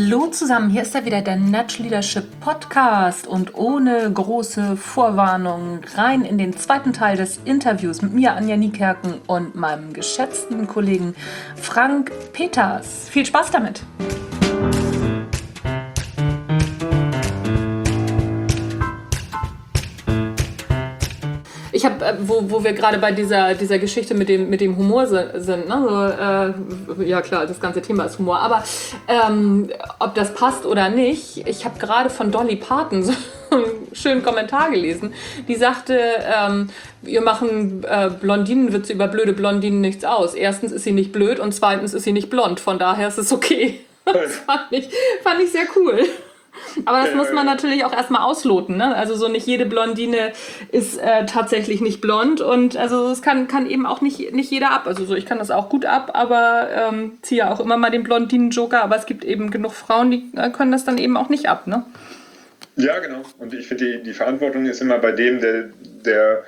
Hallo zusammen, hier ist ja wieder der Natural Leadership Podcast und ohne große Vorwarnung rein in den zweiten Teil des Interviews mit mir, Anja Niekerken, und meinem geschätzten Kollegen Frank Peters. Viel Spaß damit! Ich habe, wo wir gerade bei dieser Geschichte mit dem Humor sind, ne? So, ja klar, das ganze Thema ist Humor, aber ob das passt oder nicht, ich habe gerade von Dolly Parton so einen schönen Kommentar gelesen, die sagte, wir machen Blondinenwitze über blöde Blondinen nichts aus. Erstens ist sie nicht blöd und zweitens ist sie nicht blond, von daher ist es okay. Das fand ich sehr cool. Aber das muss man natürlich auch erstmal ausloten, ne? Also so nicht jede Blondine ist tatsächlich nicht blond und also es kann eben auch nicht jeder ab. Also so, ich kann das auch gut ab, aber ziehe ja auch immer mal den Blondinen-Joker, aber es gibt eben genug Frauen, die können das dann eben auch nicht ab, ne? Ja, genau. Und ich finde, die Verantwortung ist immer bei dem, der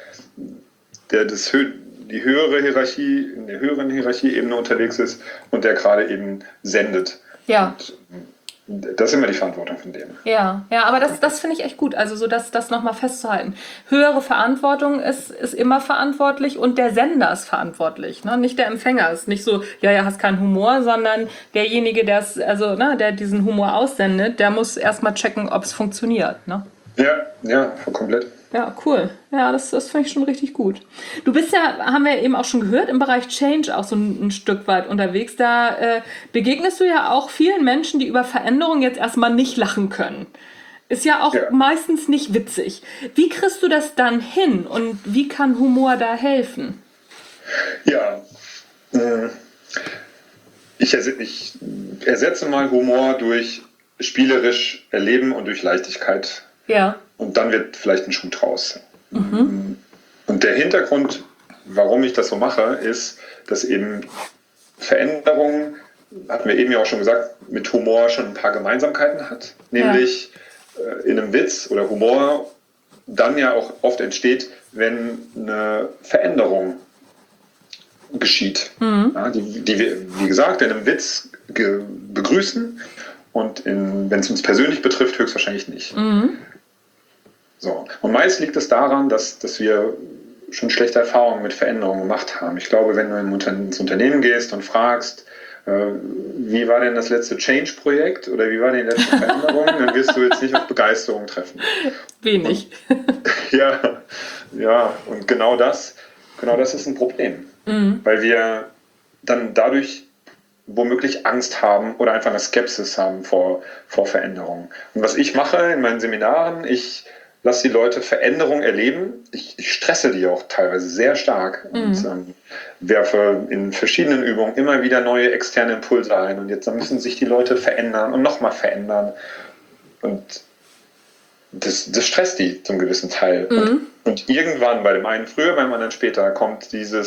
die höhere Hierarchie, in der höheren Hierarchieebene unterwegs ist und der gerade eben sendet. Ja. Und das ist immer die Verantwortung von dem. Ja, aber das finde ich echt gut. Also so das nochmal festzuhalten. Höhere Verantwortung ist immer verantwortlich und der Sender ist verantwortlich, ne? Nicht der Empfänger. Ist nicht so, ja, hast keinen Humor, sondern derjenige, der diesen Humor aussendet, der muss erstmal checken, ob es funktioniert, ne? Ja, komplett. Ja, cool. Ja, das finde ich schon richtig gut. Du bist ja, haben wir eben auch schon gehört, im Bereich Change auch so ein Stück weit unterwegs. Da begegnest du ja auch vielen Menschen, die über Veränderungen jetzt erstmal nicht lachen können. Ist ja auch meistens nicht witzig. Wie kriegst du das dann hin und wie kann Humor da helfen? Ja, ich ersetze mal Humor durch spielerisch erleben und durch Leichtigkeit. Ja. Und dann wird vielleicht ein Schuh draus. Mhm. Und der Hintergrund, warum ich das so mache, ist, dass eben Veränderung, hatten wir eben ja auch schon gesagt, mit Humor schon ein paar Gemeinsamkeiten hat. Nämlich in einem Witz oder Humor dann ja auch oft entsteht, wenn eine Veränderung geschieht. Ja, die wir, wie gesagt, in einem Witz begrüßen und wenn es uns persönlich betrifft, höchstwahrscheinlich nicht. So. Und meist liegt es daran, dass wir schon schlechte Erfahrungen mit Veränderungen gemacht haben. Ich glaube, wenn du ins Unternehmen gehst und fragst, wie war denn das letzte Change-Projekt oder wie war denn die letzte Veränderung, dann wirst du jetzt nicht auf Begeisterung treffen. Wenig. Ja, und genau das ist ein Problem. Weil wir dann dadurch womöglich Angst haben oder einfach eine Skepsis haben vor Veränderungen. Und was ich mache in meinen Seminaren, ich lasse die Leute Veränderung erleben. Ich stresse die auch teilweise sehr stark und werfe in verschiedenen Übungen immer wieder neue externe Impulse ein. Und jetzt müssen sich die Leute verändern und nochmal verändern. Und das stresst die zum gewissen Teil. Und irgendwann, bei dem einen früher, beim anderen später, kommt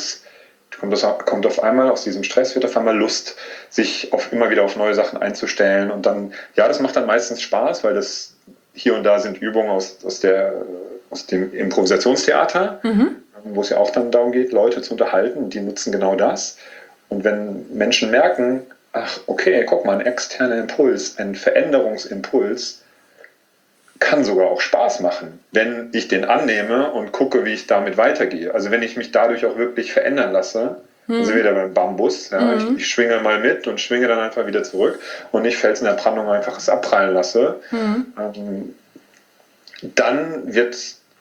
auf einmal aus diesem Stress, wird auf einmal Lust, sich immer wieder auf neue Sachen einzustellen. Und dann, das macht dann meistens Spaß, weil das hier und da sind Übungen aus dem Improvisationstheater, wo es ja auch dann darum geht, Leute zu unterhalten. Die nutzen genau das. Und wenn Menschen merken, ach, okay, guck mal, ein externer Impuls, ein Veränderungsimpuls, kann sogar auch Spaß machen, wenn ich den annehme und gucke, wie ich damit weitergehe. Also wenn ich mich dadurch auch wirklich verändern lasse, also wieder beim Bambus, ich schwinge mal mit und schwinge dann einfach wieder zurück und nicht Fels in der Brandung einfach es abprallen lasse, dann wird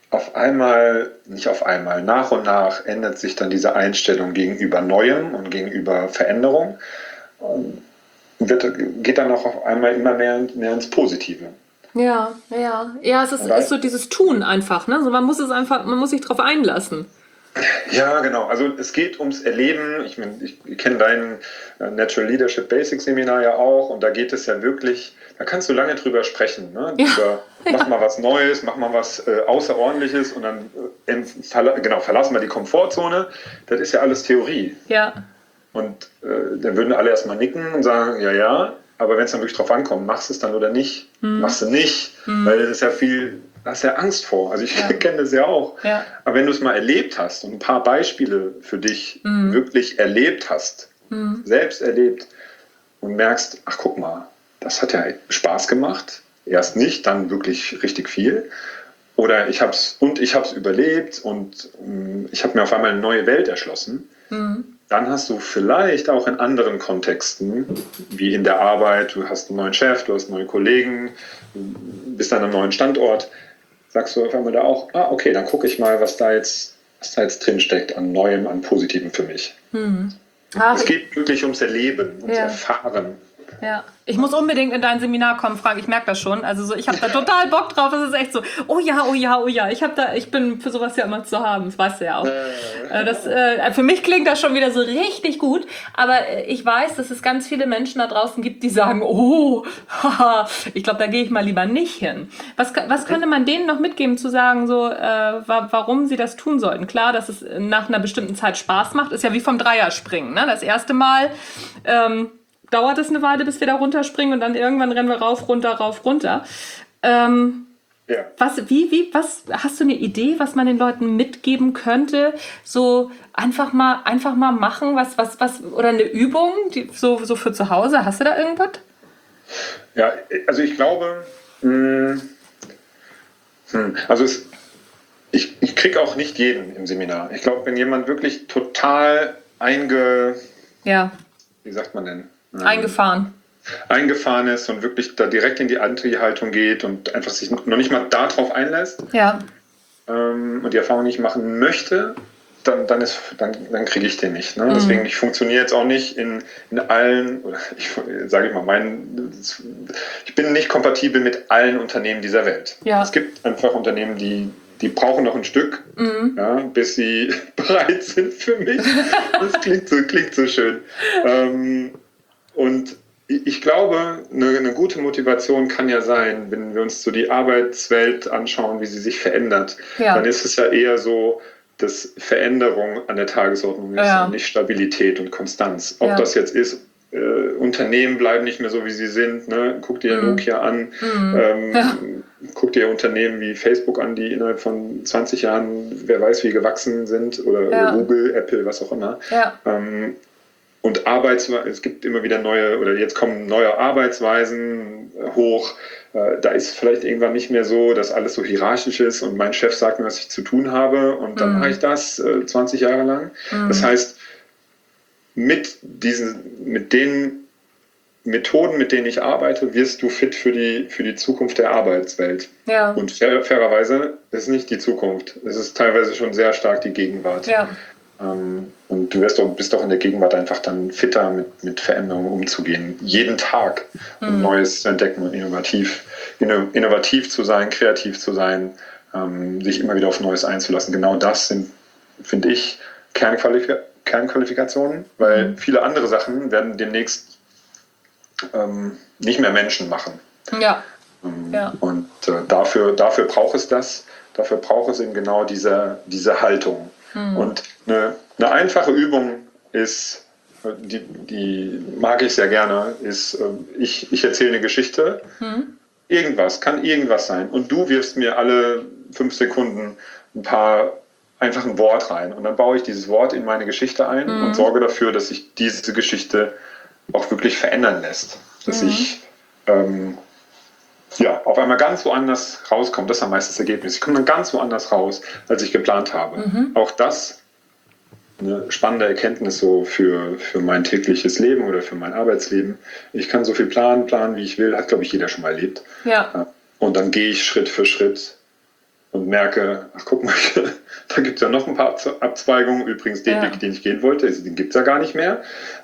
nach und nach ändert sich dann diese Einstellung gegenüber Neuem und gegenüber Veränderung und geht dann auch auf einmal immer mehr ins Positive. Ja, es ist so dieses Tun einfach, ne? Also man muss sich drauf einlassen. Ja, genau. Also es geht ums Erleben. Ich kenne dein Natural Leadership Basics Seminar ja auch und da geht es ja wirklich, da kannst du lange drüber sprechen. Ne? Mach mal was Neues, mach mal was Außerordentliches und dann verlassen wir die Komfortzone. Das ist ja alles Theorie. Ja. Und dann würden alle erstmal nicken und sagen, ja, aber wenn es dann wirklich drauf ankommt, machst du es dann oder nicht? Machst du nicht, weil das ist ja viel... Da hast du ja Angst vor. Also ich kenne das ja auch. Ja. Aber wenn du es mal erlebt hast und ein paar Beispiele für dich wirklich erlebt hast, selbst erlebt und merkst, ach guck mal, das hat ja Spaß gemacht. Erst nicht, dann wirklich richtig viel. Oder ich habe es überlebt und ich habe mir auf einmal eine neue Welt erschlossen. Dann hast du vielleicht auch in anderen Kontexten, wie in der Arbeit, du hast einen neuen Chef, du hast neue Kollegen, bist an einem neuen Standort, sagst du auf einmal da auch, okay, dann gucke ich mal, was da jetzt drin steckt an Neuem, an Positivem für mich. Es geht wirklich ums Erleben, ums Erfahren. Ja, ich muss unbedingt in dein Seminar kommen, Frank, ich merke das schon. Also so, ich habe da total Bock drauf, es ist echt so, oh ja, oh ja, oh ja. Ich bin für sowas ja immer zu haben, das weißt du ja auch. Für mich klingt das schon wieder so richtig gut, aber ich weiß, dass es ganz viele Menschen da draußen gibt, die sagen, oh, haha, ich glaube, da gehe ich mal lieber nicht hin. Was könnte man denen noch mitgeben, zu sagen, so, warum sie das tun sollten? Klar, dass es nach einer bestimmten Zeit Spaß macht, ist ja wie vom Dreierspringen, ne? Das erste Mal dauert es eine Weile, bis wir da runterspringen und dann irgendwann rennen wir rauf, runter. Was hast du eine Idee, was man den Leuten mitgeben könnte? So einfach mal machen, was oder eine Übung, so für zu Hause. Hast du da irgendwas? Ja, also ich glaube, ich kriege auch nicht jeden im Seminar. Ich glaube, wenn jemand wirklich total wie sagt man denn? Eingefahren ist und wirklich da direkt in die Anti-Haltung geht und einfach sich noch nicht mal darauf einlässt und die Erfahrung nicht machen möchte, dann kriege ich den nicht. Ne? Deswegen, ich funktioniere jetzt auch nicht in allen, ich bin nicht kompatibel mit allen Unternehmen dieser Welt. Ja. Es gibt einfach Unternehmen, die brauchen noch ein Stück, bis sie bereit sind für mich. Das klingt so schön. Und ich glaube, eine gute Motivation kann ja sein, wenn wir uns so die Arbeitswelt anschauen, wie sie sich verändert, dann ist es ja eher so, dass Veränderung an der Tagesordnung ist und nicht Stabilität und Konstanz. Ob das jetzt ist, Unternehmen bleiben nicht mehr so, wie sie sind. Ne? Guck dir Nokia an, guck dir Unternehmen wie Facebook an, die innerhalb von 20 Jahren, wer weiß, wie gewachsen sind, oder Google, Apple, was auch immer. Ja. Und es gibt immer wieder jetzt kommen neue Arbeitsweisen hoch. Da ist vielleicht irgendwann nicht mehr so, dass alles so hierarchisch ist und mein Chef sagt mir, was ich zu tun habe und dann mache ich das 20 Jahre lang. Das heißt, mit den Methoden, mit denen ich arbeite, wirst du fit für die Zukunft der Arbeitswelt. Ja. Und fairerweise ist es nicht die Zukunft. Es ist teilweise schon sehr stark die Gegenwart. Ja. Und du bist doch in der Gegenwart einfach dann fitter, mit Veränderungen umzugehen. Jeden Tag Neues zu entdecken und innovativ zu sein, kreativ zu sein, sich immer wieder auf Neues einzulassen. Genau das sind, finde ich, Kernqualifikationen, weil viele andere Sachen werden demnächst nicht mehr Menschen machen. Ja. Und dafür braucht es das. Dafür braucht es eben genau diese Haltung. Und eine einfache Übung ist, die mag ich sehr gerne, ist, ich erzähle eine Geschichte. Kann irgendwas sein. Und du wirfst mir alle 5 Sekunden einfach ein Wort rein. Und dann baue ich dieses Wort in meine Geschichte ein und sorge dafür, dass sich diese Geschichte auch wirklich verändern lässt. Dass ich auf einmal ganz woanders rauskomme. Das ist am meisten das Ergebnis. Ich komme dann ganz woanders raus, als ich geplant habe. Auch das eine spannende Erkenntnis so für mein tägliches Leben oder für mein Arbeitsleben. Ich kann so viel planen, wie ich will, hat, glaube ich, jeder schon mal erlebt. Ja. Und dann gehe ich Schritt für Schritt und merke, ach guck mal, da gibt es ja noch ein paar Abzweigungen. Übrigens, den Weg, den ich gehen wollte, den gibt es ja gar nicht mehr.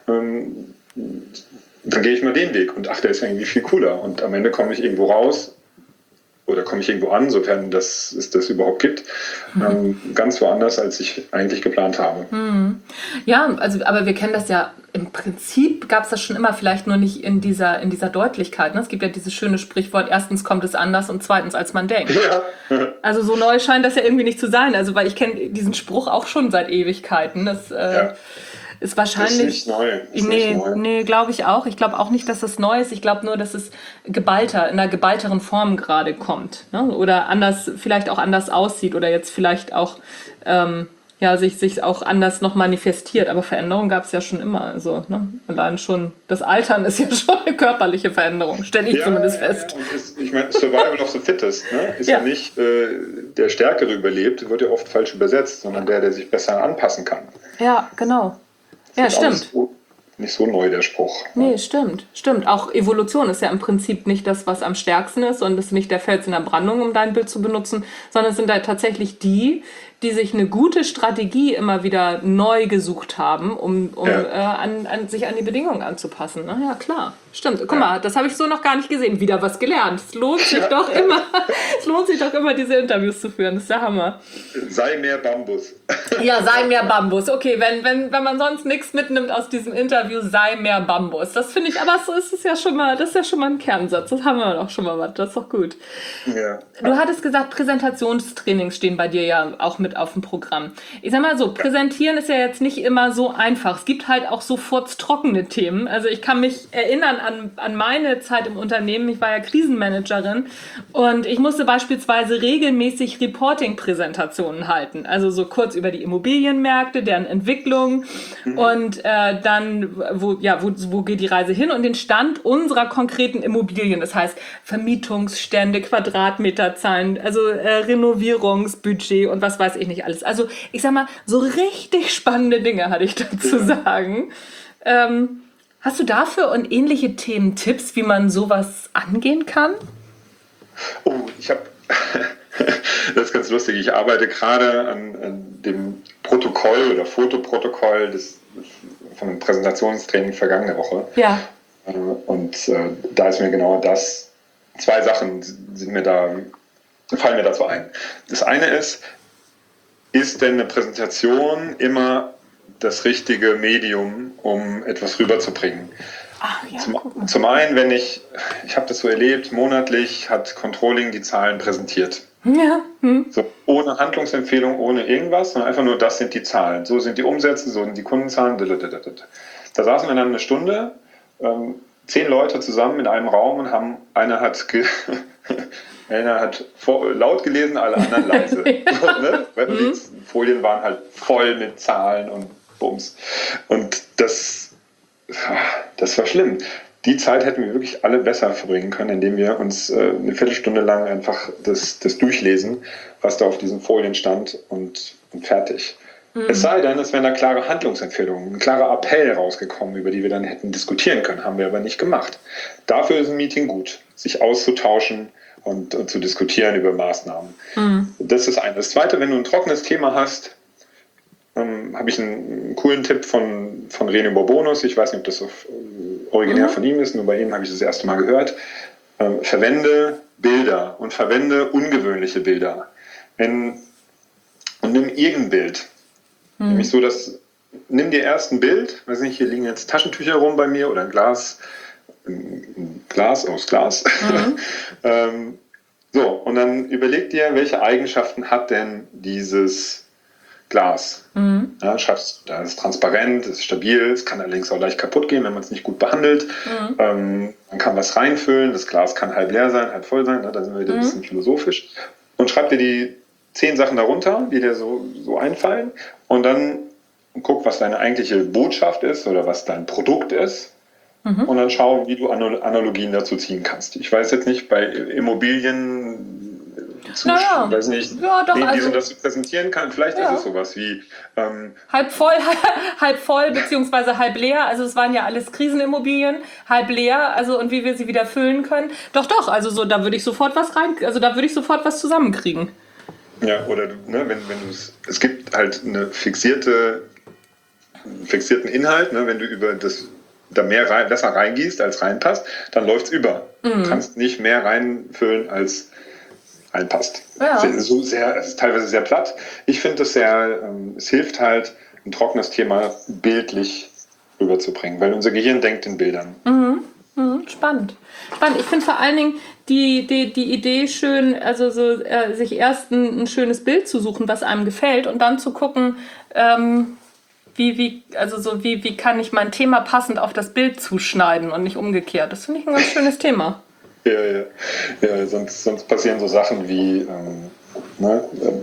Dann gehe ich mal den Weg und der ist ja irgendwie viel cooler. Und am Ende komme ich irgendwo raus oder komme ich irgendwo an, sofern es das überhaupt gibt, ganz woanders, als ich eigentlich geplant habe. Ja, aber wir kennen das ja, im Prinzip gab es das schon immer, vielleicht nur nicht in dieser Deutlichkeit. Ne? Es gibt ja dieses schöne Sprichwort, erstens kommt es anders und zweitens, als man denkt. Ja. Also so neu scheint das ja irgendwie nicht zu sein. Also weil ich kenne diesen Spruch auch schon seit Ewigkeiten. Das ist wahrscheinlich. Das ist nicht neu. Nee, glaube ich auch. Ich glaube auch nicht, dass das neu ist. Ich glaube nur, dass es in einer geballteren Form gerade kommt. Ne? Oder vielleicht auch anders aussieht oder jetzt vielleicht auch ja, sich auch anders noch manifestiert. Aber Veränderung gab es ja schon immer. Also, ne? Allein schon das Altern ist ja schon eine körperliche Veränderung, stelle ich zumindest fest. Ja. Und ich meine, Survival of the Fittest, ne? Ist ja nicht der Stärkere überlebt, wird ja oft falsch übersetzt, sondern der sich besser anpassen kann. Ja, genau. Ja, stimmt. Nicht so neu, der Spruch. Nee, stimmt. Auch Evolution ist ja im Prinzip nicht das, was am stärksten ist und ist nicht der Fels in der Brandung, um dein Bild zu benutzen, sondern es sind da tatsächlich die sich eine gute Strategie immer wieder neu gesucht haben, um sich an die Bedingungen anzupassen. Ne? Ja, klar. Stimmt. Guck mal, das habe ich so noch gar nicht gesehen. Wieder was gelernt. Es lohnt sich doch immer, diese Interviews zu führen. Das ist der Hammer. Sei mehr Bambus. Ja, sei mehr Bambus. Okay, wenn man sonst nichts mitnimmt aus diesem Interview, sei mehr Bambus. Das finde ich, aber so ist es ja schon mal, das ist ja schon mal ein Kernsatz. Das haben wir doch schon mal was. Das ist doch gut. Ja. Du hattest gesagt, Präsentationstrainings stehen bei dir ja auch mit auf dem Programm. Ich sag mal so, präsentieren ist ja jetzt nicht immer so einfach. Es gibt halt auch so furztrockene Themen. Also ich kann mich erinnern an meine Zeit im Unternehmen. Ich war ja Krisenmanagerin und ich musste beispielsweise regelmäßig Reporting-Präsentationen halten. Also so kurz über die Immobilienmärkte, deren Entwicklung und dann, wo geht die Reise hin und den Stand unserer konkreten Immobilien. Das heißt Vermietungsstände, Quadratmeterzahlen, also Renovierungsbudget und was weiß ich nicht alles. Also ich sag mal, so richtig spannende Dinge hatte ich dazu sagen. Hast du dafür und ähnliche Themen Tipps, wie man sowas angehen kann? Oh, ich habe, das ist ganz lustig, ich arbeite gerade an dem Protokoll oder Fotoprotokoll von dem Präsentationstraining vergangene Woche. Ja. Und da ist mir genau das, zwei Sachen fallen mir dazu ein. Das eine ist denn eine Präsentation immer das richtige Medium, um etwas rüberzubringen? Ach, ja, zum einen, ich habe das so erlebt, monatlich hat Controlling die Zahlen präsentiert. Ja. So, ohne Handlungsempfehlung, ohne irgendwas, sondern einfach nur, das sind die Zahlen. So sind die Umsätze, so sind die Kundenzahlen. Da saßen wir dann eine Stunde, 10 Leute zusammen in einem Raum und einer hat laut gelesen, alle anderen leise. So, ne? Die Folien waren halt voll mit Zahlen und Bums. Und das war schlimm. Die Zeit hätten wir wirklich alle besser verbringen können, indem wir uns eine Viertelstunde lang einfach das durchlesen, was da auf diesen Folien stand und fertig. Es sei denn, es wären da klare Handlungsempfehlungen, ein klarer Appell rausgekommen, über die wir dann hätten diskutieren können, haben wir aber nicht gemacht. Dafür ist ein Meeting gut, sich auszutauschen und zu diskutieren über Maßnahmen. Das ist das Zweite, wenn du ein trockenes Thema hast, habe ich einen coolen Tipp von René Bourbonus. Ich weiß nicht, ob das originär von ihm ist, nur bei ihm habe ich das erste Mal gehört. Verwende Bilder und verwende ungewöhnliche Bilder. Und nimm irgendein Bild. Nämlich so, nimm dir erst ein Bild, weiß nicht, hier liegen jetzt Taschentücher rum bei mir oder ein Glas aus Glas. So, und dann überleg dir, welche Eigenschaften hat denn dieses Glas. Ja, schreibst, da ist transparent, ist stabil, es kann allerdings auch leicht kaputt gehen, wenn man es nicht gut behandelt. Man kann was reinfüllen, das Glas kann halb leer sein, halb voll sein, da sind wir wieder ein bisschen philosophisch. Und schreib dir die 10 Sachen darunter, die dir so einfallen und dann guck, was deine eigentliche Botschaft ist oder was dein Produkt ist. Und dann schau, wie du Analogien dazu ziehen kannst. Ich weiß jetzt nicht, bei Immobilien weiß nicht, das präsentieren kann. Vielleicht ist es sowas wie halb voll beziehungsweise halb leer. Also es waren ja alles Krisenimmobilien, halb leer. Also und wie wir sie wieder füllen können. Doch. Also so, da würde ich sofort was zusammenkriegen. Ja, oder wenn es gibt halt eine fixierten Inhalt, wenn du über das da besser reingießt, als reinpasst, dann läuft es über. Du kannst nicht mehr reinfüllen, als reinpasst. Ja. Es ist teilweise sehr platt. Ich finde es hilft halt, ein trockenes Thema bildlich rüberzubringen, weil unser Gehirn denkt in Bildern. Spannend. Ich finde vor allen Dingen die Idee schön, also so, sich erst ein schönes Bild zu suchen, was einem gefällt und dann zu gucken, wie kann ich mein Thema passend auf das Bild zuschneiden und nicht umgekehrt. Das finde ich ein ganz schönes Thema. Ja, sonst passieren so Sachen wie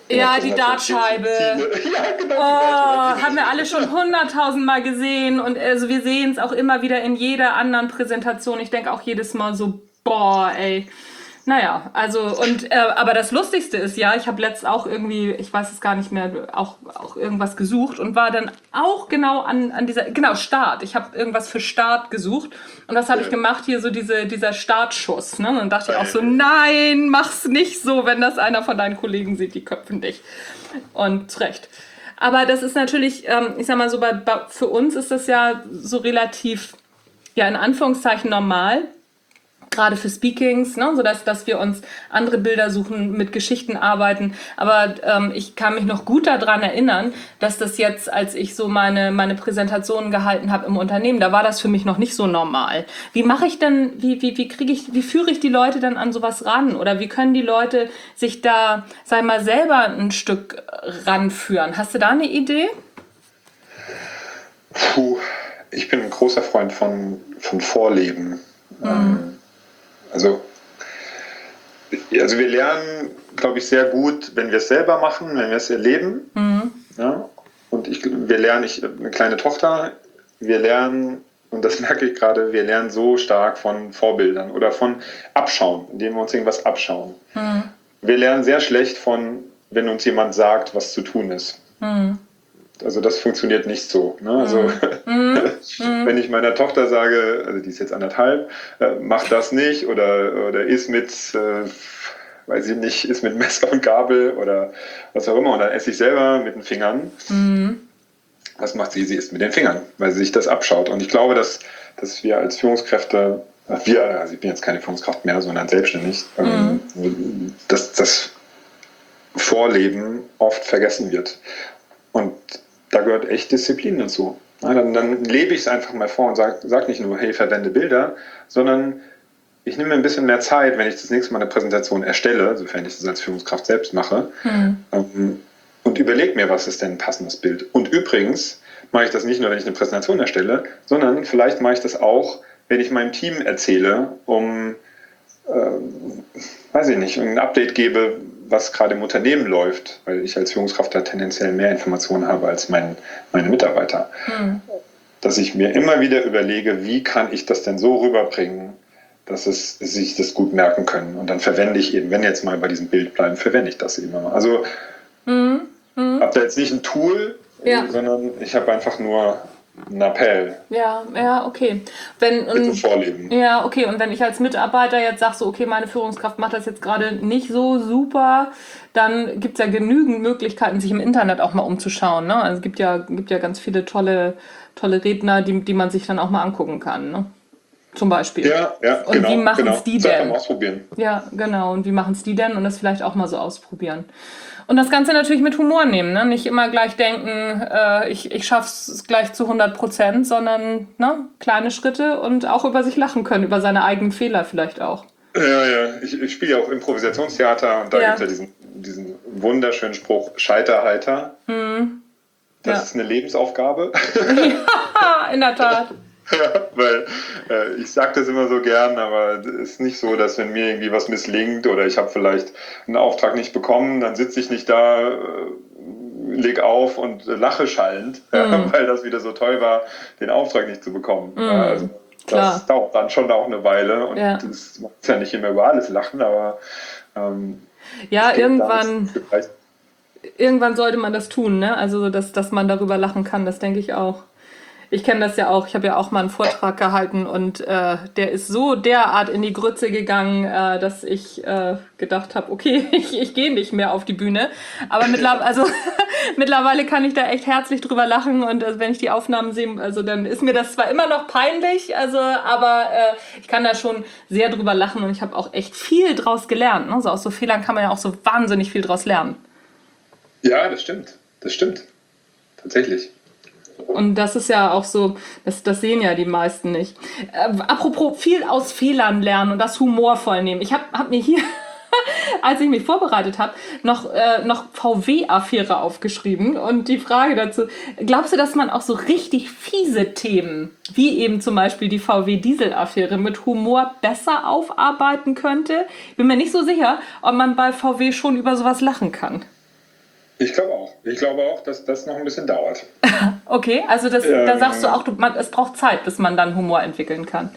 Ja, die Dartscheibe. Ja, genau. Oh, haben wir alle schon 100.000 Mal gesehen und also wir sehen es auch immer wieder in jeder anderen Präsentation. Ich denke auch jedes Mal so, boah, ey. Naja, also aber das Lustigste ist ja, ich habe letzt auch irgendwie, ich weiß es gar nicht mehr, auch irgendwas gesucht und war dann auch genau an dieser, genau, Start. Ich habe irgendwas für Start gesucht und was habe ich gemacht? Hier so dieser Startschuss. Ne? Und dann dachte ich auch so, nein, mach's nicht so, wenn das einer von deinen Kollegen sieht, die köpfen dich. Und zu Recht. Aber das ist natürlich, ich sag mal so, für uns ist das ja so relativ, ja in Anführungszeichen normal. Gerade für Speakings, ne, dass wir uns andere Bilder suchen, mit Geschichten arbeiten. Aber ich kann mich noch gut daran erinnern, dass das jetzt, als ich so meine Präsentationen gehalten habe im Unternehmen, da war das für mich noch nicht so normal. Wie mache ich denn, wie führe ich die Leute dann an sowas ran? Oder wie können die Leute sich da, sag mal, selber ein Stück ranführen? Hast du da eine Idee? Ich bin ein großer Freund von Vorleben. Also wir lernen, glaube ich, sehr gut, wenn wir es selber machen, wenn wir es erleben. Ja? Und wir lernen, ich habe eine kleine Tochter, wir lernen, und das merke ich gerade, wir lernen so stark von Vorbildern oder von Abschauen, indem wir uns irgendwas abschauen. Wir lernen sehr schlecht von, wenn uns jemand sagt, was zu tun ist. Also das funktioniert nicht so. Ne? Also wenn ich meiner Tochter sage, also die ist jetzt 1,5, mach das nicht oder isst mit, weiß ich nicht, isst mit Messer und Gabel oder was auch immer und dann esse ich selber mit den Fingern. Was macht sie? Sie isst mit den Fingern, weil sie sich das abschaut. Und ich glaube, dass wir als Führungskräfte, also ich bin jetzt keine Führungskraft mehr, sondern selbstständig, dass das Vorleben oft vergessen wird. Und da gehört echt Disziplin dazu. Ja, dann lebe ich es einfach mal vor und sag nicht nur, hey, verwende Bilder, sondern ich nehme mir ein bisschen mehr Zeit, wenn ich das nächste Mal eine Präsentation erstelle, sofern ich das als Führungskraft selbst mache, und überlege mir, was ist denn ein passendes Bild. Und übrigens mache ich das nicht nur, wenn ich eine Präsentation erstelle, sondern vielleicht mache ich das auch, wenn ich meinem Team erzähle, weiß ich nicht, ein Update gebe, was gerade im Unternehmen läuft, weil ich als Führungskraft da tendenziell mehr Informationen habe als meine Mitarbeiter. Dass ich mir immer wieder überlege, wie kann ich das denn so rüberbringen, dass sie sich das gut merken können. Und dann verwende ich eben, wenn jetzt mal bei diesem Bild bleiben, verwende ich das eben mal. Also habe da jetzt nicht ein Tool, sondern ich habe einfach nur ein Appell. Ja, okay. Bitte vorleben. Ja, okay. Und wenn ich als Mitarbeiter jetzt sage, so, okay, meine Führungskraft macht das jetzt gerade nicht so super, dann gibt es ja genügend Möglichkeiten, sich im Internet auch mal umzuschauen. Ne? Also es gibt ja ganz viele tolle Redner, die man sich dann auch mal angucken kann. Ne? Zum Beispiel. Ja, und genau. Wie machen es die denn? Ausprobieren. Ja, genau. Und wie machen es die denn? Und das vielleicht auch mal so ausprobieren. Und das Ganze natürlich mit Humor nehmen, ne? Nicht immer gleich denken, ich schaff's gleich zu 100%, sondern kleine Schritte und auch über sich lachen können, über seine eigenen Fehler vielleicht auch. Ja. Ich spiele ja auch Improvisationstheater und da gibt es ja diesen wunderschönen Spruch, Scheiter heiter. Das ist eine Lebensaufgabe. Ja, in der Tat. Ja, weil ich sage das immer so gern, aber es ist nicht so, dass wenn mir irgendwie was misslingt oder ich habe vielleicht einen Auftrag nicht bekommen, dann sitze ich nicht da, leg auf und lache schallend, weil das wieder so toll war, den Auftrag nicht zu bekommen. Also das dauert dann schon auch eine Weile und das macht ja nicht immer über alles lachen, aber irgendwann sollte man das tun, ne? Also dass man darüber lachen kann, das denke ich auch. Ich kenne das ja auch, ich habe ja auch mal einen Vortrag gehalten und der ist so derart in die Grütze gegangen, dass ich gedacht habe, okay, ich gehe nicht mehr auf die Bühne. Aber mittlerweile kann ich da echt herzlich drüber lachen und wenn ich die Aufnahmen sehe, also dann ist mir das zwar immer noch peinlich, aber ich kann da schon sehr drüber lachen und ich habe auch echt viel draus gelernt. Ne? So aus so Fehlern kann man ja auch so wahnsinnig viel draus lernen. Ja, das stimmt. Tatsächlich. Und das ist ja auch so, das sehen ja die meisten nicht. Apropos viel aus Fehlern lernen und das humorvoll nehmen. Ich hab mir hier, als ich mich vorbereitet habe, noch VW-Affäre aufgeschrieben. Und die Frage dazu, glaubst du, dass man auch so richtig fiese Themen, wie eben zum Beispiel die VW-Diesel-Affäre, mit Humor besser aufarbeiten könnte? Bin mir nicht so sicher, ob man bei VW schon über sowas lachen kann. Ich glaube auch. Ich glaube auch, dass das noch ein bisschen dauert. Okay, also da sagst du auch, es braucht Zeit, bis man dann Humor entwickeln kann.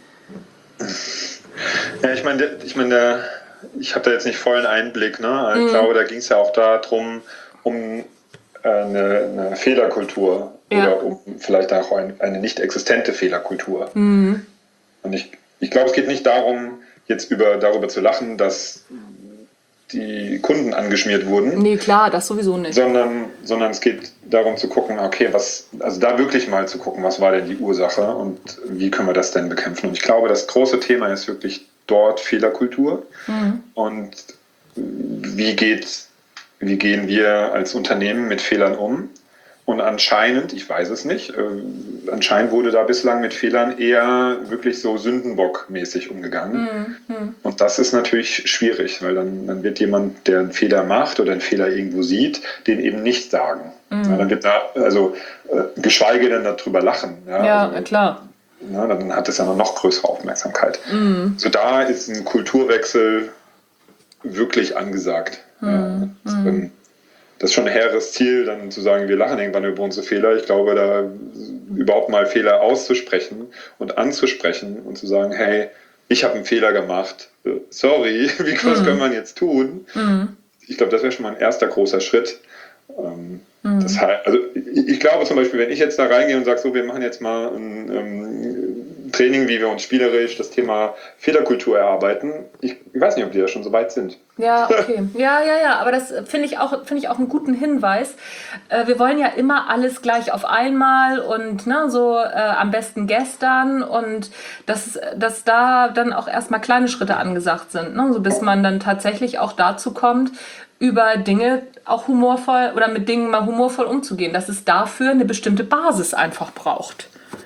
Ja, ich habe da jetzt nicht vollen Einblick. Ne? Ich glaube, da ging es ja auch darum, um eine Fehlerkultur oder um vielleicht auch eine nicht existente Fehlerkultur. Und ich glaube, es geht nicht darum, jetzt darüber zu lachen, dass die Kunden angeschmiert wurden. Nee, klar, das sowieso nicht. Sondern es geht darum zu gucken, okay, also da wirklich mal zu gucken, was war denn die Ursache und wie können wir das denn bekämpfen. Und ich glaube, das große Thema ist wirklich dort Fehlerkultur. Und wie gehen wir als Unternehmen mit Fehlern um? Und anscheinend, ich weiß es nicht, anscheinend wurde da bislang mit Fehlern eher wirklich so Sündenbock-mäßig umgegangen. Und das ist natürlich schwierig, weil dann wird jemand, der einen Fehler macht oder einen Fehler irgendwo sieht, den eben nicht sagen. Ja, dann wird geschweige denn darüber lachen. Ja, also, klar. Ja, dann hat es ja noch größere Aufmerksamkeit. Also da ist ein Kulturwechsel wirklich angesagt. Das ist schon ein hehres Ziel, dann zu sagen, wir lachen irgendwann über unsere Fehler. Ich glaube, da überhaupt mal Fehler auszusprechen und anzusprechen und zu sagen, hey, ich habe einen Fehler gemacht, sorry, was können wir jetzt tun? Ich glaube, das wäre schon mal ein erster großer Schritt. Das heißt, also ich glaube zum Beispiel, wenn ich jetzt da reingehe und sage, so, wir machen jetzt mal ein Training, wie wir uns spielerisch das Thema Fehlerkultur erarbeiten. Ich weiß nicht, ob die da schon so weit sind. Ja, okay. Ja, aber das finde ich auch einen guten Hinweis. Wir wollen ja immer alles gleich auf einmal und am besten gestern und dass da dann auch erstmal kleine Schritte angesagt sind, so bis man dann tatsächlich auch dazu kommt, über Dinge auch humorvoll oder mit Dingen mal humorvoll umzugehen, dass es dafür eine bestimmte Basis einfach braucht.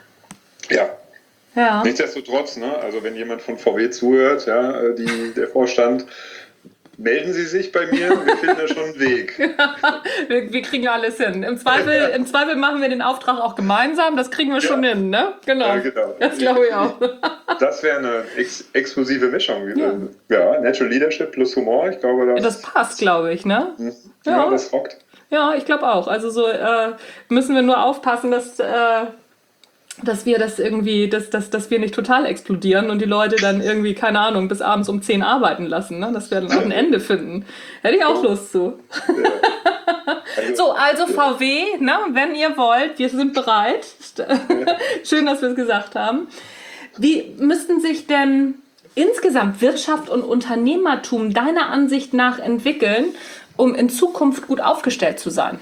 Ja. Nichtsdestotrotz, also wenn jemand von VW zuhört, der Vorstand, melden Sie sich bei mir, wir finden da schon einen Weg. wir kriegen alles hin. Im Zweifel machen wir den Auftrag auch gemeinsam, das kriegen wir schon hin, ne? Genau. Ja, genau. Das glaube ich auch. Das wäre eine exklusive Mischung. Ja, Natural Leadership plus Humor, ich glaube, das passt, glaube ich, ne? Ja, das rockt. Ja, ich glaube auch. Also so müssen wir nur aufpassen, dass wir das irgendwie, dass wir nicht total explodieren und die Leute dann irgendwie, keine Ahnung, bis abends um 10 arbeiten lassen, ne? Dass wir dann auch ein Ende finden. Hätte ich auch Lust zu. Ja. Also VW, ne? Wenn ihr wollt, wir sind bereit. Schön, dass wir es gesagt haben. Wie müssten sich denn insgesamt Wirtschaft und Unternehmertum deiner Ansicht nach entwickeln, um in Zukunft gut aufgestellt zu sein?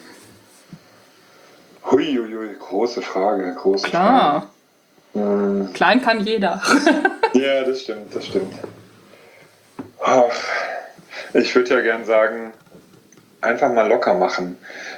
Huiuiui, große Frage. Klar. Klein kann jeder. Ja, das stimmt. Ach, ich würde ja gern sagen, einfach mal locker machen.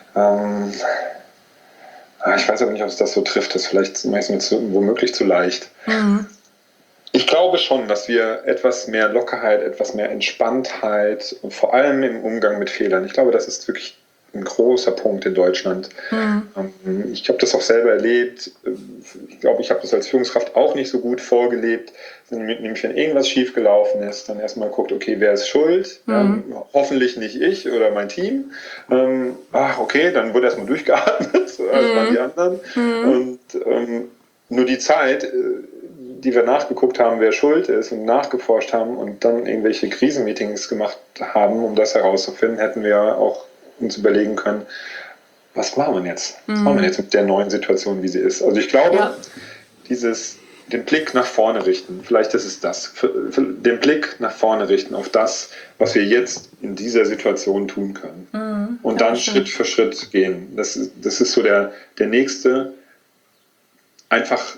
Ich weiß aber nicht, ob es das so trifft. Das ist vielleicht meistens womöglich zu leicht. Ich glaube schon, dass wir etwas mehr Lockerheit, etwas mehr Entspanntheit und vor allem im Umgang mit Fehlern, ich glaube, das ist wirklich ein großer Punkt in Deutschland. Ich habe das auch selber erlebt. Ich glaube, ich habe das als Führungskraft auch nicht so gut vorgelebt. Nämlich, wenn irgendwas schiefgelaufen ist, dann erstmal guckt, okay, wer ist schuld? Hoffentlich nicht ich oder mein Team. Okay, dann wurde erstmal durchgeatmet, das waren die anderen. Und nur die Zeit, die wir nachgeguckt haben, wer schuld ist und nachgeforscht haben und dann irgendwelche Krisenmeetings gemacht haben, um das herauszufinden, hätten wir auch uns überlegen können, was machen wir jetzt? Was machen wir jetzt mit der neuen Situation, wie sie ist? Also ich glaube, den Blick nach vorne richten, vielleicht ist es das, den Blick nach vorne richten auf das, was wir jetzt in dieser Situation tun können. Und dann Schritt für Schritt gehen. Das ist so der nächste, einfach,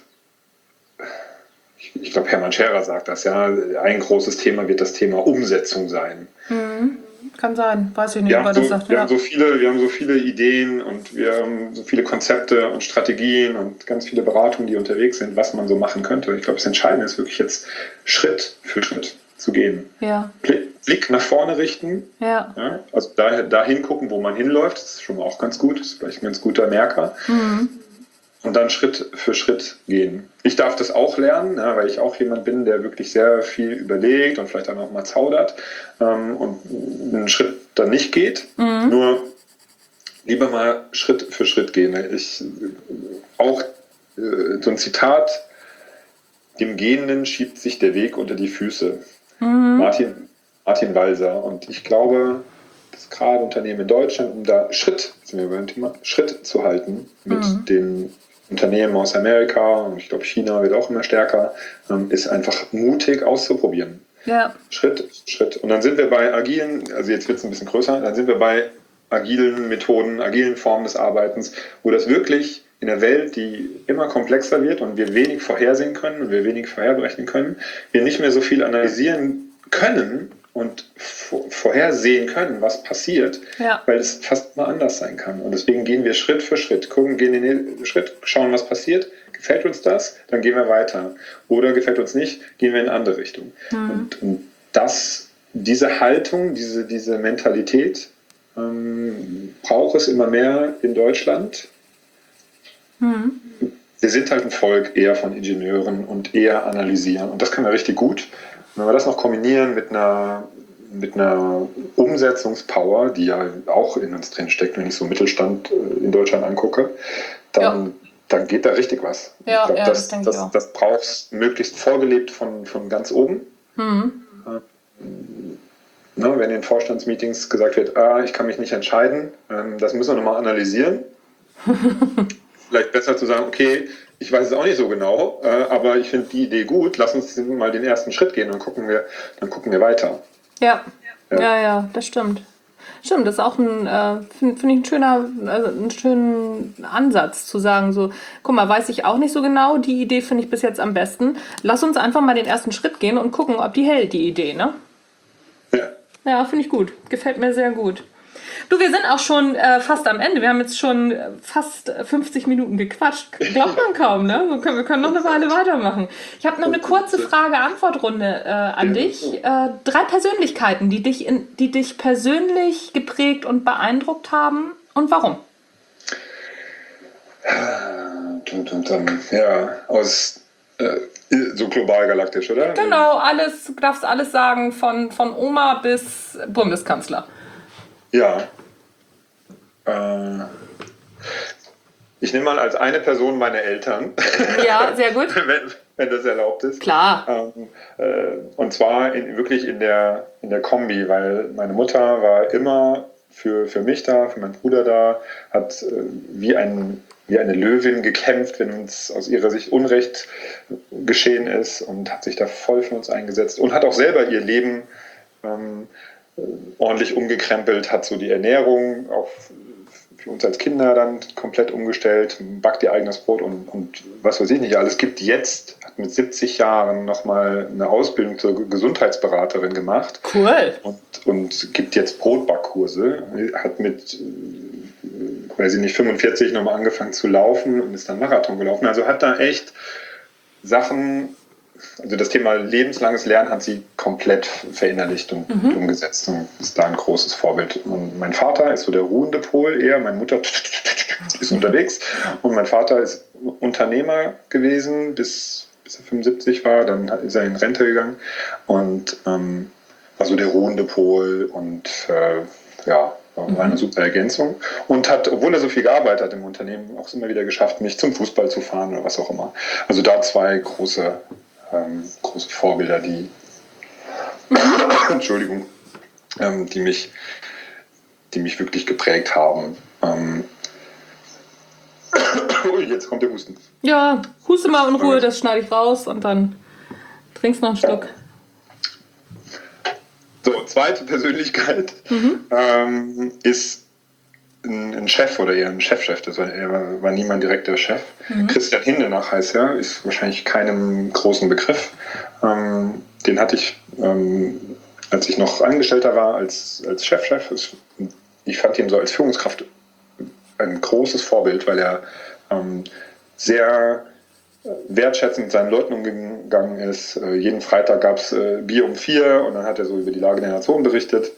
ich glaube, Hermann Scherer sagt das, ein großes Thema wird das Thema Umsetzung sein. Kann sein, weiß ich nicht, ob er das sagt. Wir haben so viele Ideen und wir haben so viele Konzepte und Strategien und ganz viele Beratungen, die unterwegs sind, was man so machen könnte. Ich glaube, das Entscheidende ist wirklich jetzt Schritt für Schritt zu gehen. Ja. Blick nach vorne richten. Ja. Also dahin gucken, wo man hinläuft. Das ist schon mal auch ganz gut. Das ist vielleicht ein ganz guter Merker. Und dann Schritt für Schritt gehen. Ich darf das auch lernen, weil ich auch jemand bin, der wirklich sehr viel überlegt und vielleicht dann auch mal zaudert und einen Schritt dann nicht geht. Nur lieber mal Schritt für Schritt gehen. Auch so ein Zitat, dem Gehenden schiebt sich der Weg unter die Füße. Martin Walser. Und ich glaube, dass gerade Unternehmen in Deutschland, um da Schritt zu halten mit den Unternehmen aus Amerika, und ich glaube China wird auch immer stärker, ist einfach mutig auszuprobieren. Ja. Schritt. Und dann sind wir bei agilen, also jetzt wird es ein bisschen größer, dann sind wir bei agilen Methoden, agilen Formen des Arbeitens, wo das wirklich in der Welt, die immer komplexer wird und wir wenig vorhersehen können und wir wenig vorherberechnen können, wir nicht mehr so viel analysieren können und vorhersehen können, was passiert, weil es fast immer anders sein kann. Und deswegen gehen wir Schritt für Schritt, gehen in den Schritt, schauen, was passiert. Gefällt uns das, dann gehen wir weiter. Oder gefällt uns nicht, gehen wir in eine andere Richtung. Und diese Haltung, diese Mentalität braucht es immer mehr in Deutschland. Wir sind halt ein Volk eher von Ingenieuren und eher analysieren. Und das können wir richtig gut. Und wenn wir das noch kombinieren mit einer Umsetzungspower, die ja auch in uns drin steckt, wenn ich so Mittelstand in Deutschland angucke, dann geht da richtig was. Ja, ich glaube, das brauchst möglichst vorgelebt von ganz oben. Wenn in Vorstandsmeetings gesagt wird, ich kann mich nicht entscheiden, das müssen wir nochmal analysieren. Vielleicht besser zu sagen, okay, ich weiß es auch nicht so genau, aber ich finde die Idee gut, lass uns mal den ersten Schritt gehen und gucken wir weiter. Ja, das stimmt. Stimmt, das ist auch finde ich einen schönen Ansatz zu sagen, so, guck mal, weiß ich auch nicht so genau, die Idee finde ich bis jetzt am besten. Lass uns einfach mal den ersten Schritt gehen und gucken, ob die hält, die Idee, ne? Ja, finde ich gut. Gefällt mir sehr gut. Du, wir sind auch schon fast am Ende. Wir haben jetzt schon fast 50 Minuten gequatscht. Glaubt man kaum, ne? Wir können noch eine Weile weitermachen. Ich habe noch eine kurze Frage-Antwort-Runde an dich. 3 Persönlichkeiten, die dich persönlich geprägt und beeindruckt haben und warum? Ja, aus so global galaktisch, oder? Genau, du darfst alles sagen, von Oma bis Bundeskanzler. Ja. Ich nehme mal als eine Person meine Eltern. Ja, sehr gut. wenn das erlaubt ist. Klar. Und zwar wirklich in der Kombi, weil meine Mutter war immer für mich da, für meinen Bruder da, hat wie eine Löwin gekämpft, wenn uns aus ihrer Sicht Unrecht geschehen ist, und hat sich da voll für uns eingesetzt und hat auch selber ihr Leben ordentlich umgekrempelt, hat so die Ernährung auch für uns als Kinder dann komplett umgestellt, backt ihr eigenes Brot und was weiß ich nicht alles. Hat mit 70 Jahren nochmal eine Ausbildung zur Gesundheitsberaterin gemacht. Cool. Und gibt jetzt Brotbackkurse. Hat mit, weiß ich nicht, 45 nochmal angefangen zu laufen und ist dann Marathon gelaufen. Also hat da echt Sachen. Also das Thema lebenslanges Lernen hat sie komplett verinnerlicht und umgesetzt und ist da ein großes Vorbild. Und mein Vater ist so der ruhende Pol eher, meine Mutter ist unterwegs und mein Vater ist Unternehmer gewesen, bis er 75 war, dann ist er in Rente gegangen und war so der ruhende Pol und war eine super Ergänzung und hat, obwohl er so viel gearbeitet hat im Unternehmen, auch immer wieder geschafft, mich zum Fußball zu fahren oder was auch immer. Also da 2 große Vorbilder, die Entschuldigung, die mich wirklich geprägt haben. Jetzt kommt der Husten. Ja, huste mal in Ruhe, das schneide ich raus und dann trinkst noch einen Schluck. So, zweite Persönlichkeit ist ein Chef oder eher ein Chefchef, er war nie mein direkter Chef. Christian Hindenach heißt er, ist wahrscheinlich keinem großen Begriff. Den hatte ich, als ich noch Angestellter war, als Chefchef. Ich fand ihn so als Führungskraft ein großes Vorbild, weil er sehr wertschätzend mit seinen Leuten umgegangen ist. Jeden Freitag gab es Bier um 4 und dann hat er so über die Lage der Nation berichtet.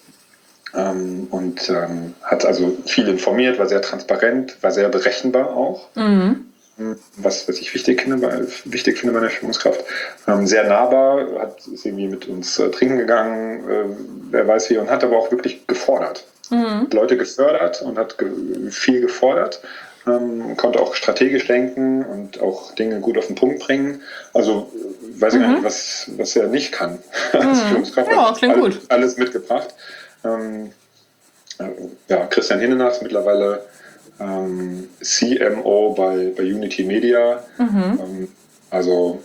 Und hat also viel informiert, war sehr transparent, war sehr berechenbar auch. was ich wichtig finde bei einer Führungskraft. Sehr nahbar, ist irgendwie mit uns trinken gegangen, wer weiß wie, und hat aber auch wirklich gefordert. Leute gefördert und hat viel gefordert. Konnte auch strategisch denken und auch Dinge gut auf den Punkt bringen. Also weiß ich gar nicht, was er nicht kann als Führungskraft. Ja, klingt gut. Alles mitgebracht. Christian Hinnenach ist mittlerweile CMO bei Unity Media. Also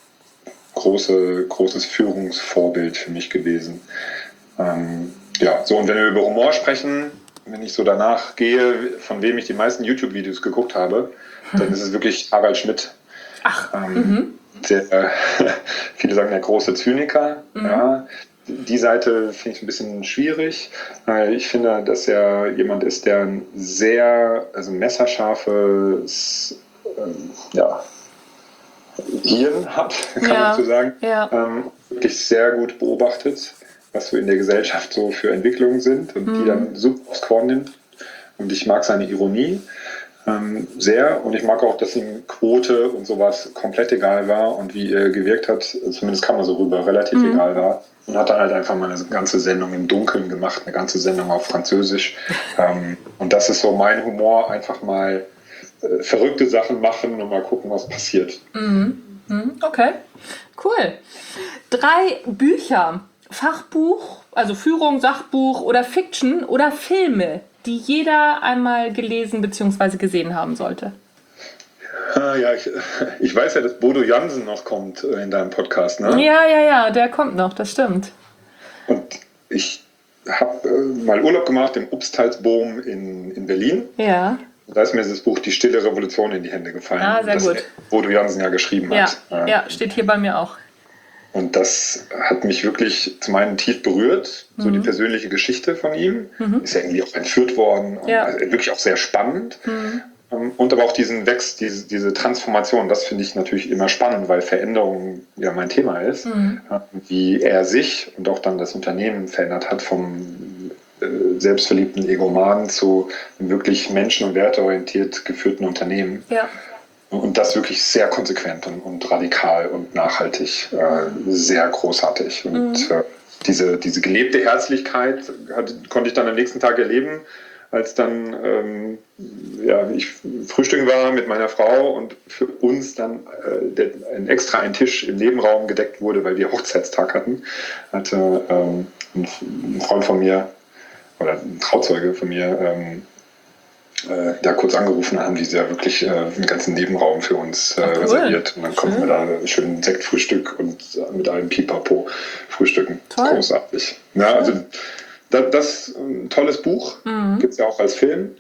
großes Führungsvorbild für mich gewesen. Und wenn wir über Humor sprechen, wenn ich so danach gehe, von wem ich die meisten YouTube-Videos geguckt habe, dann ist es wirklich Harald Schmidt. Viele sagen der große Zyniker. Ja, die Seite finde ich ein bisschen schwierig. Ich finde, dass er jemand ist, der ein sehr messerscharfes Hirn hat, kann man so sagen. Wirklich sehr gut beobachtet, was so in der Gesellschaft so für Entwicklungen sind und die dann super aufs Korn nimmt. Und ich mag seine Ironie sehr, und ich mag auch, dass ihm Quote und sowas komplett egal war und wie er gewirkt hat, zumindest kam er so rüber, relativ egal war. Und hat dann halt einfach mal eine ganze Sendung im Dunkeln gemacht, eine ganze Sendung auf Französisch. Und das ist so mein Humor, einfach mal verrückte Sachen machen und mal gucken, was passiert. Okay, cool. 3 Bücher, Fachbuch, also Führung, Sachbuch oder Fiction oder Filme, die jeder einmal gelesen bzw. gesehen haben sollte. Ja, ich weiß ja, dass Bodo Jansen noch kommt in deinem Podcast, ne? Ja, der kommt noch, das stimmt. Und ich habe mal Urlaub gemacht im Obstalsboom in Berlin. Ja. Da ist mir das Buch Die Stille Revolution in die Hände gefallen. Sehr das gut. Bodo Jansen ja geschrieben hat. Ja, steht hier bei mir auch. Und das hat mich wirklich zum einen tief berührt, so die persönliche Geschichte von ihm. Ist ja irgendwie auch entführt worden. Und also wirklich auch sehr spannend. Und aber auch diesen diese Transformation, das finde ich natürlich immer spannend, weil Veränderung ja mein Thema ist. Wie er sich und auch dann das Unternehmen verändert hat vom selbstverliebten Egomanen zu einem wirklich menschen- und werteorientiert geführten Unternehmen. Ja. Und das wirklich sehr konsequent und radikal und nachhaltig, sehr großartig. Und diese gelebte Herzlichkeit konnte ich dann am nächsten Tag erleben, als dann ich frühstücken war mit meiner Frau und für uns dann ein Tisch im Nebenraum gedeckt wurde, weil wir Hochzeitstag hatten. Hatte ein Freund von mir oder ein Trauzeuge von mir da kurz angerufen, haben die ja wirklich einen ganzen Nebenraum für uns reserviert. Und dann konnten wir da schön Sektfrühstück und mit allem Pipapo frühstücken. Toll. Großartig. Ja, also das ist ein tolles Buch, gibt es ja auch als Film.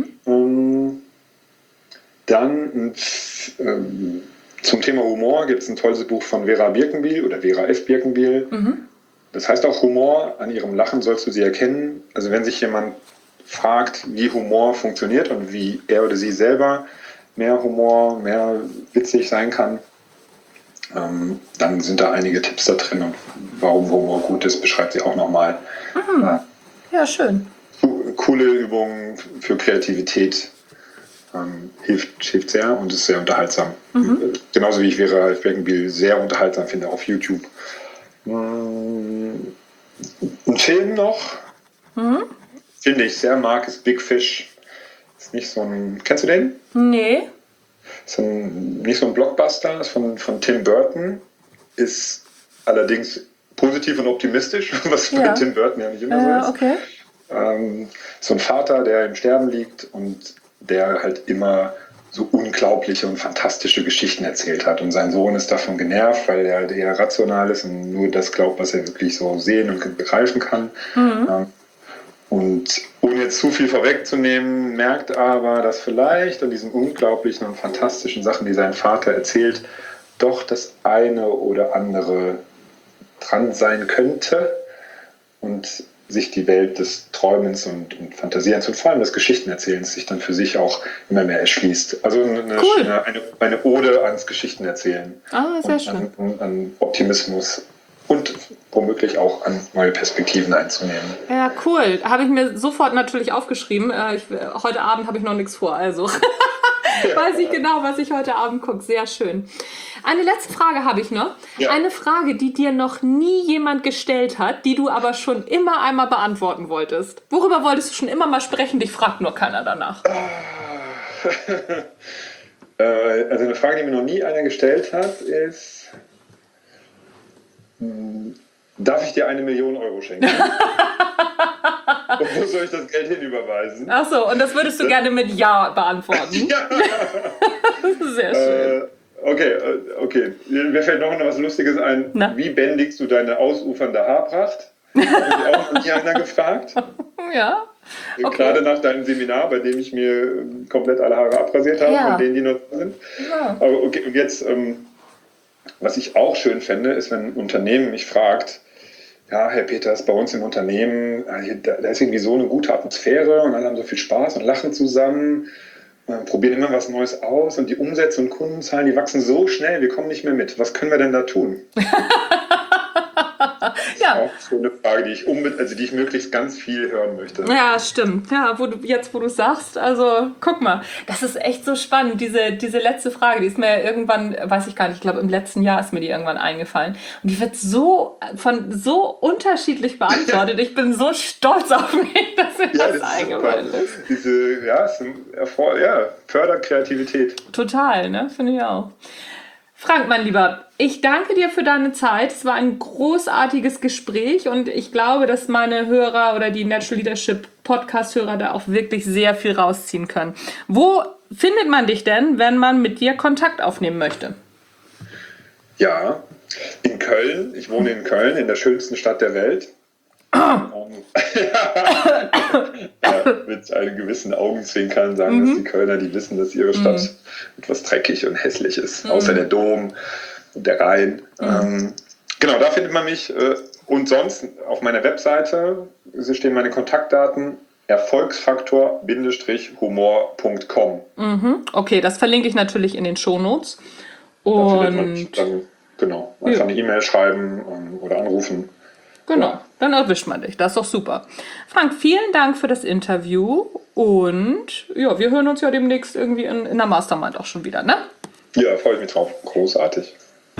Dann zum Thema Humor gibt es ein tolles Buch von Vera Birkenbiel oder Vera F. Birkenbiel. Das heißt auch Humor, an ihrem Lachen sollst du sie erkennen. Also wenn sich jemand fragt, wie Humor funktioniert und wie er oder sie selber mehr Humor, mehr witzig sein kann, dann sind da einige Tipps da drin und warum Humor gut ist, beschreibt sie auch nochmal. Ja, schön. Coole Übungen für Kreativität, hilft sehr und ist sehr unterhaltsam. Genauso wie ich Vera Birkenbiel sehr unterhaltsam finde auf YouTube. Ein Film noch, finde ich sehr mag, ist Big Fish. Ist nicht so ein, kennst du den? Nee. Ist nicht so ein Blockbuster, ist von Tim Burton, ist allerdings positiv und optimistisch, was bei Tim Burton ja nicht immer so ist. Okay. So ein Vater, der im Sterben liegt und der halt immer so unglaubliche und fantastische Geschichten erzählt hat. Und sein Sohn ist davon genervt, weil er halt eher rational ist und nur das glaubt, was er wirklich so sehen und begreifen kann. Und ohne jetzt zu viel vorwegzunehmen, merkt aber, dass vielleicht an diesen unglaublichen und fantastischen Sachen, die sein Vater erzählt, doch das eine oder andere dran sein könnte und sich die Welt des Träumens und Fantasierens und vor allem des Geschichtenerzählens sich dann für sich auch immer mehr erschließt. Also eine Ode ans Geschichtenerzählen. Sehr schön. An Optimismus und womöglich auch an neue Perspektiven einzunehmen. Ja, cool. Habe ich mir sofort natürlich aufgeschrieben. Heute Abend habe ich noch nichts vor, also. Weiß ich genau, was ich heute Abend gucke. Sehr schön. Eine letzte Frage habe ich noch. Ja. Eine Frage, die dir noch nie jemand gestellt hat, die du aber schon immer einmal beantworten wolltest. Worüber wolltest du schon immer mal sprechen? Dich fragt nur keiner danach. Also eine Frage, die mir noch nie einer gestellt hat, ist: Darf ich dir 1 Million Euro schenken? Und wo soll ich das Geld hinüberweisen? Ach so, und das würdest du gerne mit Ja beantworten? Ja. Sehr schön. Okay. Mir fällt noch was Lustiges ein. Na? Wie bändigst du deine ausufernde Haarpracht? Habe ich auch noch nie einer gefragt. Ja. Okay. Gerade nach deinem Seminar, bei dem ich mir komplett alle Haare abrasiert habe, ja. Und denen, die noch sind. Ja. Aber okay, und jetzt, was ich auch schön fände, ist, wenn ein Unternehmen mich fragt: Ja, Herr Peters, bei uns im Unternehmen, da ist irgendwie so eine gute Atmosphäre und alle haben so viel Spaß und lachen zusammen, probieren immer was Neues aus und die Umsätze und Kundenzahlen, die wachsen so schnell, wir kommen nicht mehr mit. Was können wir denn da tun? Ja. Das ist auch so eine Frage, die ich möglichst ganz viel hören möchte. Ja, stimmt. Ja, wo du sagst, also guck mal, das ist echt so spannend. Diese letzte Frage, die ist mir irgendwann, weiß ich gar nicht, ich glaube im letzten Jahr ist mir die irgendwann eingefallen. Und die wird so unterschiedlich beantwortet. Ich bin so stolz auf mich, dass mir das eingefallen ist. Fördert Kreativität. Total, ne? Finde ich auch. Frank, mein Lieber, ich danke dir für deine Zeit. Es war ein großartiges Gespräch und ich glaube, dass meine Hörer oder die Natural Leadership Podcast-Hörer da auch wirklich sehr viel rausziehen können. Wo findet man dich denn, wenn man mit dir Kontakt aufnehmen möchte? Ja, in Köln. Ich wohne in Köln, in der schönsten Stadt der Welt. Mit einem gewissen Augenzwinkern sagen das die Kölner, die wissen, dass ihre Stadt etwas dreckig und hässlich ist, außer der Dom und der Rhein. Genau, da findet man mich. Und sonst auf meiner Webseite stehen meine Kontaktdaten: erfolgsfaktor-humor.com. Okay, das verlinke ich natürlich in den Shownotes. Und dann, genau, einfach eine E-Mail schreiben oder anrufen. Genau, dann erwischt man dich. Das ist doch super. Frank, vielen Dank für das Interview und ja, wir hören uns ja demnächst irgendwie in der Mastermind auch schon wieder, ne? Ja, freue ich mich drauf. Großartig.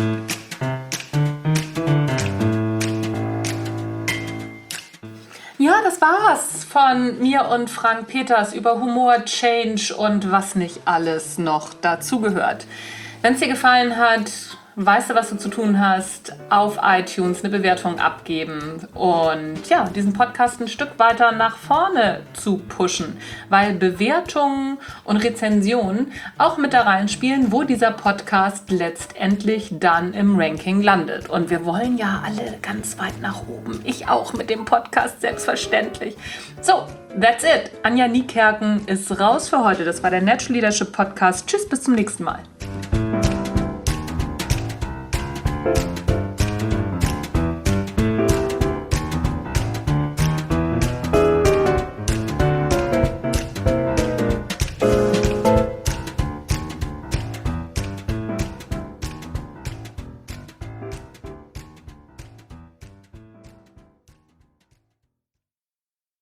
Ja, das war's von mir und Frank Peters über Humor, Change und was nicht alles noch dazugehört. Wenn es dir gefallen hat, weißt du, was du zu tun hast, auf iTunes eine Bewertung abgeben und ja, diesen Podcast ein Stück weiter nach vorne zu pushen, weil Bewertungen und Rezensionen auch mit da reinspielen, wo dieser Podcast letztendlich dann im Ranking landet. Und wir wollen ja alle ganz weit nach oben. Ich auch mit dem Podcast, selbstverständlich. So, that's it. Anja Niekerken ist raus für heute. Das war der Natural Leadership Podcast. Tschüss, bis zum nächsten Mal.